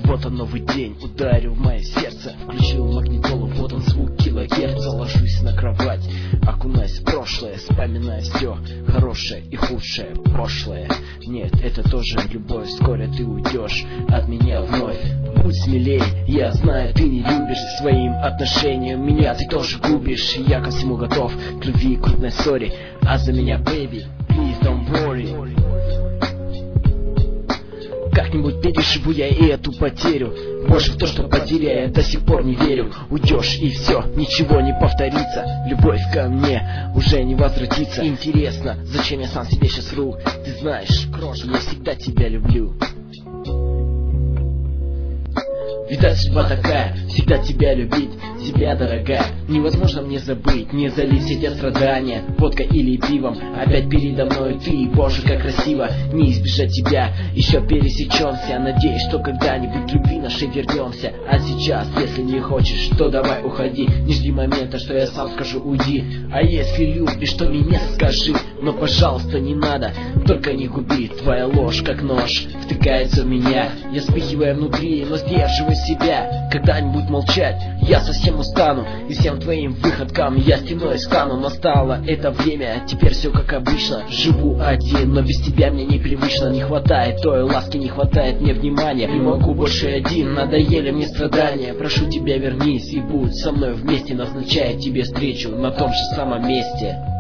Вот он, новый день, ударил в мое сердце. Включил магнитолу, вот он звук килогерца. Ложусь на кровать, окунаясь в прошлое, вспоминая все хорошее и худшее прошлое. Нет, это тоже любовь, вскоре ты уйдешь от меня вновь. Будь смелей, я знаю, ты не любишь своим отношениям меня ты тоже губишь. Я ко всему готов, к любви и крупной ссоре. А за меня, baby, please don't worry. Как-нибудь переживу я и эту потерю. Больше в то, что потеряю, я до сих пор не верю. Уйдешь и все, ничего не повторится. Любовь ко мне уже не возвратится. Интересно, зачем я сам себе сейчас вру? Ты знаешь, крошка, я всегда тебя люблю. Видать, судьба такая, всегда тебя любить, земля дорогая. Невозможно мне забыть, не залить эти страдания водкой или пивом. Опять передо мной ты, боже, как красиво. Не избежать тебя, еще пересечемся. Надеюсь, что когда-нибудь к любви нашей вернемся. А сейчас, если не хочешь, то давай уходи. Не жди момента, что я сам скажу уйди. А если любишь, то меня скажи. Но, пожалуйста, не надо, только не губи. Твоя ложь, как нож, втыкается в меня. Я вспыхиваю внутри, но сдерживаю себя. Когда-нибудь молчать я совсем устану. И всем твоим выходкам я стеной стану. Настало это время, теперь все как обычно. Живу один, но без тебя мне непривычно. Не хватает той ласки, не хватает мне внимания. Не могу больше один, надоели мне страдания. Прошу тебя, вернись и будь со мной вместе. Назначая тебе встречу на том же самом месте.